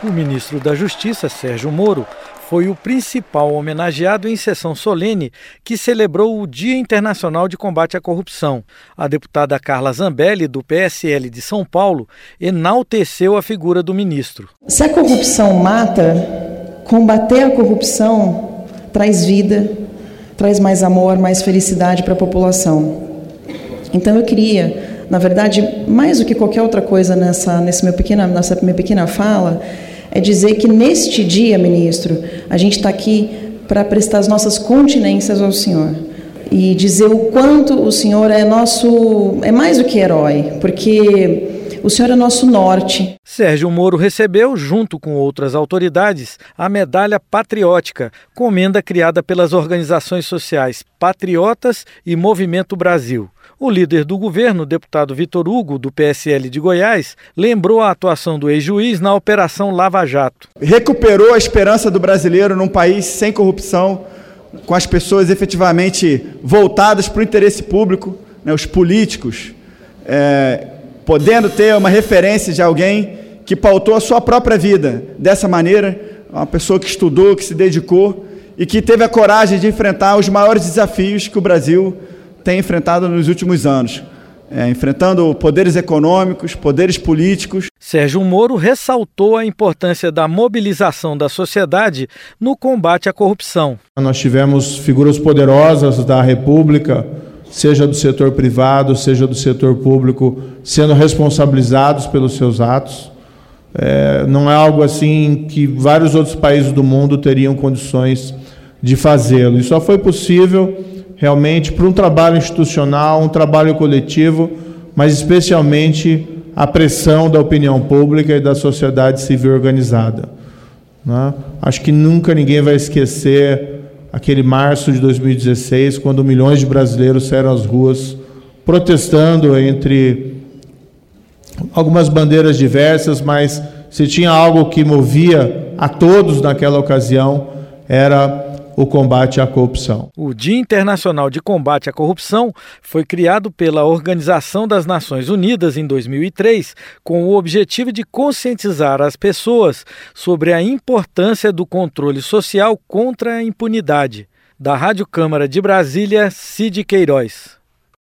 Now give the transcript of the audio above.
O ministro da Justiça, Sérgio Moro, foi o principal homenageado em sessão solene que celebrou o Dia Internacional de Combate à Corrupção. A deputada Carla Zambelli, do PSL de São Paulo, enalteceu a figura do ministro. Se a corrupção mata, combater a corrupção traz vida, traz mais amor, mais felicidade para a população. Então eu queria, na verdade, mais do que qualquer outra coisa nessa minha pequena fala, é dizer que neste dia, ministro, a gente está aqui para prestar as nossas continências ao senhor e dizer o quanto o senhor é mais do que herói, porque o senhor é nosso norte. Sérgio Moro recebeu, junto com outras autoridades, a Medalha Patriótica, comenda criada pelas organizações sociais Patriotas e Movimento Brasil. O líder do governo, deputado Vitor Hugo, do PSL de Goiás, lembrou a atuação do ex-juiz na Operação Lava Jato. Recuperou a esperança do brasileiro num país sem corrupção, com as pessoas efetivamente voltadas para o interesse público, né, os políticos, podendo ter uma referência de alguém que pautou a sua própria vida dessa maneira, uma pessoa que estudou, que se dedicou e que teve a coragem de enfrentar os maiores desafios que o Brasil tem enfrentado nos últimos anos, enfrentando poderes econômicos, poderes políticos. Sérgio Moro ressaltou a importância da mobilização da sociedade no combate à corrupção. Nós tivemos figuras poderosas da República, seja do setor privado, seja do setor público, sendo responsabilizados pelos seus atos. Não é algo assim que vários outros países do mundo teriam condições de fazê-lo. E só foi possível realmente por um trabalho institucional, um trabalho coletivo, mas especialmente a pressão da opinião pública e da sociedade civil organizada, né? Acho que nunca ninguém vai esquecer aquele março de 2016, quando milhões de brasileiros saíram às ruas protestando entre algumas bandeiras diversas, mas se tinha algo que movia a todos naquela ocasião, era o combate à corrupção. O Dia Internacional de Combate à Corrupção foi criado pela Organização das Nações Unidas em 2003, com o objetivo de conscientizar as pessoas sobre a importância do controle social contra a impunidade. Da Rádio Câmara de Brasília, Cid Queiroz.